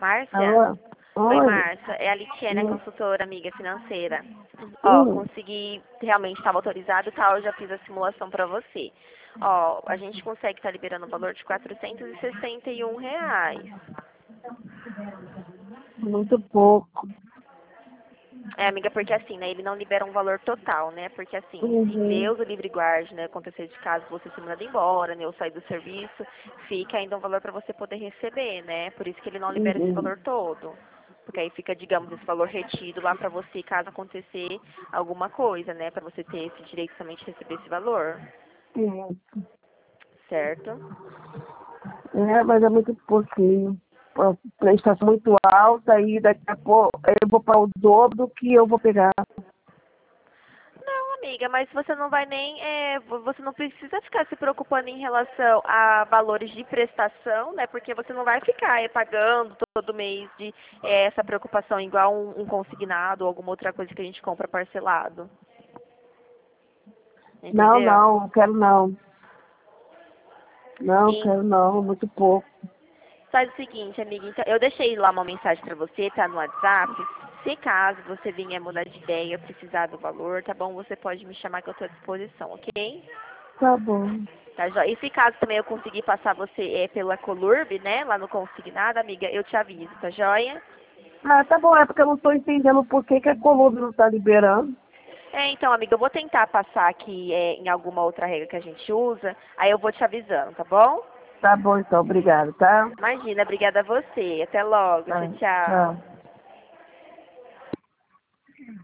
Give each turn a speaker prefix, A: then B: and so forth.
A: Márcia?
B: Alô?
A: Oi,
B: Oi.
A: Márcia. É a Litiene, a
B: Hum.
A: consultora amiga financeira. Ó,
B: Hum.
A: consegui, realmente estava autorizado e tal, eu já fiz a simulação para você. Ó, a gente consegue estar liberando o valor de R$ 461.
B: Muito pouco.
A: É, amiga, porque assim, né, ele não libera um valor total, né? Porque assim, se
B: Uhum.
A: Deus o livre guarde, né, acontecer de caso você ser mandado embora, né, ou sair do serviço, fica ainda um valor para você poder receber, né? Por isso que ele não libera esse
B: Uhum.
A: valor todo. Porque aí fica, digamos, esse valor retido lá para você caso acontecer alguma coisa, né? Para você ter esse direito também de receber esse valor,
B: Uhum.
A: certo?
B: É, mas é muito pouquinho. A prestação muito alta e daqui a pouco eu vou para o dobro do que eu vou pegar.
A: Não, amiga, mas você não vai nem, você não precisa ficar se preocupando em relação a valores de prestação, né? Porque você não vai ficar pagando todo mês de essa preocupação igual um consignado ou alguma outra coisa que a gente compra parcelado,
B: Não,
A: entendeu?
B: não quero não. Não,
A: E
B: quero não, muito pouco.
A: faz o seguinte, amiga, então, eu deixei lá uma mensagem pra você, tá no WhatsApp. Se caso você venha mudar de ideia, precisar do valor, tá bom? Você pode me chamar que eu tô à disposição, ok?
B: Tá bom.
A: Tá, joia? E se caso também eu conseguir passar você pela Colurb, né, lá no consignado, amiga, eu te aviso, tá joia?
B: Ah, tá bom, é porque eu não estou entendendo por que que a Colômbia não está liberando.
A: Então, amiga, eu vou tentar passar aqui em alguma outra regra que a gente usa, aí eu vou te avisando, tá bom?
B: Tá bom, então, obrigado, tá?
A: Imagina, obrigada a você. Até logo. Tchau,
B: Tá,
A: tchau.
B: tchau.